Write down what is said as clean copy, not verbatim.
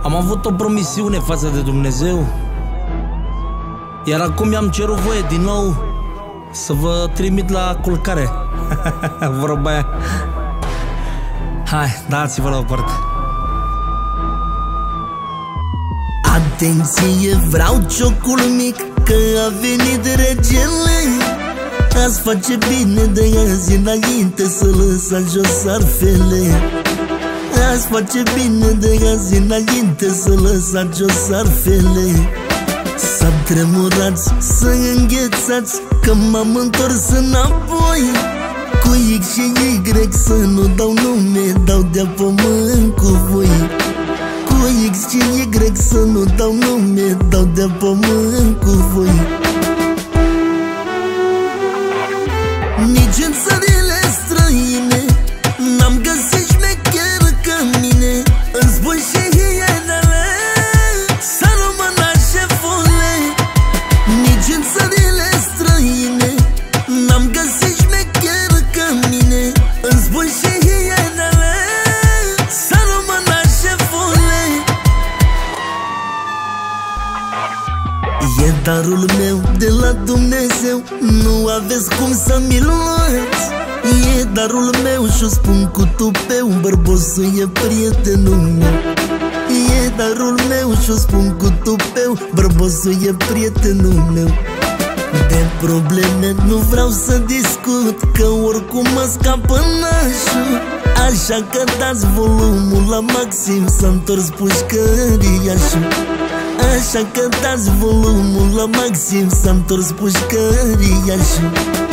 Am avut o promisiune față de Dumnezeu, iar acum mi-am cerut voie din nou să vă trimit la culcare. Vorba aia. Hai, dați-vă la o parte. Atenție, vreau ciocul mic, că a venit regele. Azi face bine de azi înainte să lăsați jos arfele. Azi face bine de azi înainte să lăsați jos arfele. Să tremurați, să înghețați, că m-am întors înapoi. Cu X și Y să nu dau nume, dau de-a pământ cu voi. Cu X și Y să nu dau nume, dau de-a pământ cu voi. Nici în țările străine n-am găsit șmecher ca mine. Îți spun și hienele să rămână șefule. Nici în țările străine n-am găsit șmecher ca mine. Îți spun și hienele să rămână șefule. E darul meu de la Dumnezeu, nu aveți cum să mi-l luați. E darul meu și-o spun cu tupeu, bărbosul e prietenul meu. E darul meu și-o spun cu tupeu, bărbosul e prietenul meu. De probleme nu vreau să discut, că oricum mă scapă nașul. Așa că dați volumul la maxim, s-a întors pușcăriașul. Așa că dați volumul la maxim, s-a întors pușcăriașul.